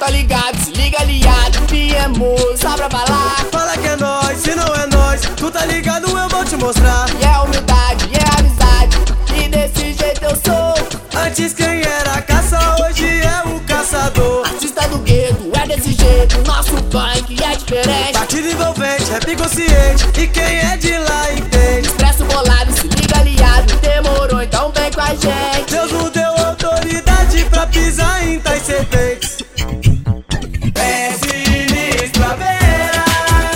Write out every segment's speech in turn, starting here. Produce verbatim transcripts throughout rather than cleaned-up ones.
tá ligado, se liga aliado, viemos só pra falar. Fala que é nóis, se não é nóis, tu tá ligado, eu vou te mostrar. E é humildade, e é amizade, e desse jeito eu sou. Antes quem era caça, hoje é o caçador. Artista do gueto, é desse jeito, nosso funk é diferente. Batida envolvente, rap consciente, e quem é de lá entende. Expresso bolado, se liga aliado, demorou, então vem com a gente. Deus não deu autoridade pra pisar em tais serpentes. É sinistro a beira,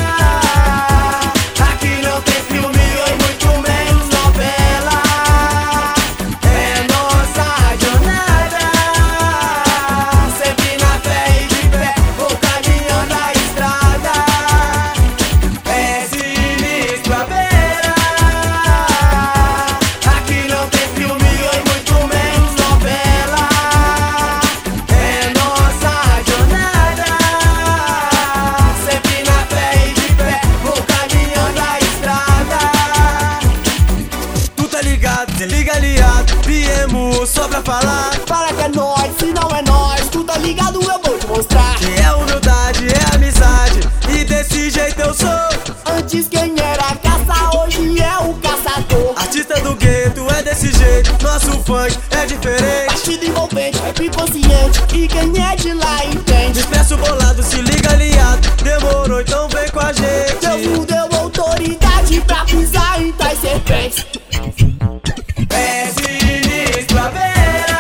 aqui não tem filme e muito menos novela. É nossa jornada, sempre na fé e de pé, vou caminhando a estrada. É sinistro a beira, aqui não tem filme e muito menos novela. É nossa jornada, sempre na fé e de pé, vou caminhando a estrada. Tu tá ligado, cê liga aliado, viemos só pra falar. Fala que é nóis, se não é nóis, tu tá ligado, eu vou te mostrar. Que é humildade, é amizade, e desse jeito eu sou. Antes quem era caça, hoje é o caçador. Artista do gueto, é desse jeito, nosso funk é diferente. Batida envolvente, rap consciente, e quem é de lá entende. Expresso bolado, se liga aliado, demorou, então vem com a gente. Deus não deu autoridade pra pisar em tais serpentes. É sinistro a beira,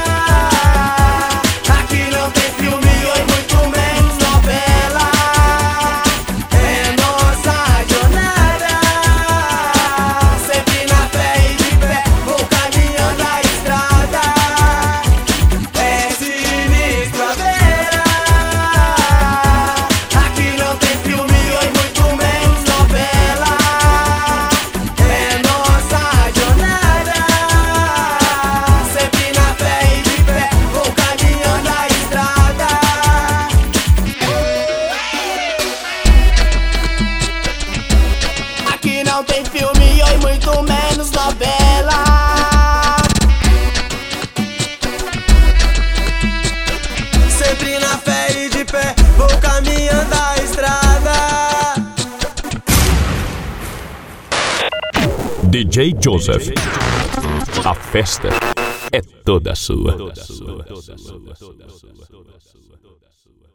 aqui não tem filme e muito menos novela. É nossa jornada, sempre na fé e de pé, vou caminhando a estrada. É sinistro a beira, aqui não tem filme e muito menos novela. É nossa jornada, sempre na fé e de pé, vou caminhando a estrada. Aqui não tem filme e muito menos novela. Sempre na fé e de pé, vou caminhando a estrada. D J Joseph. A festa é toda sua.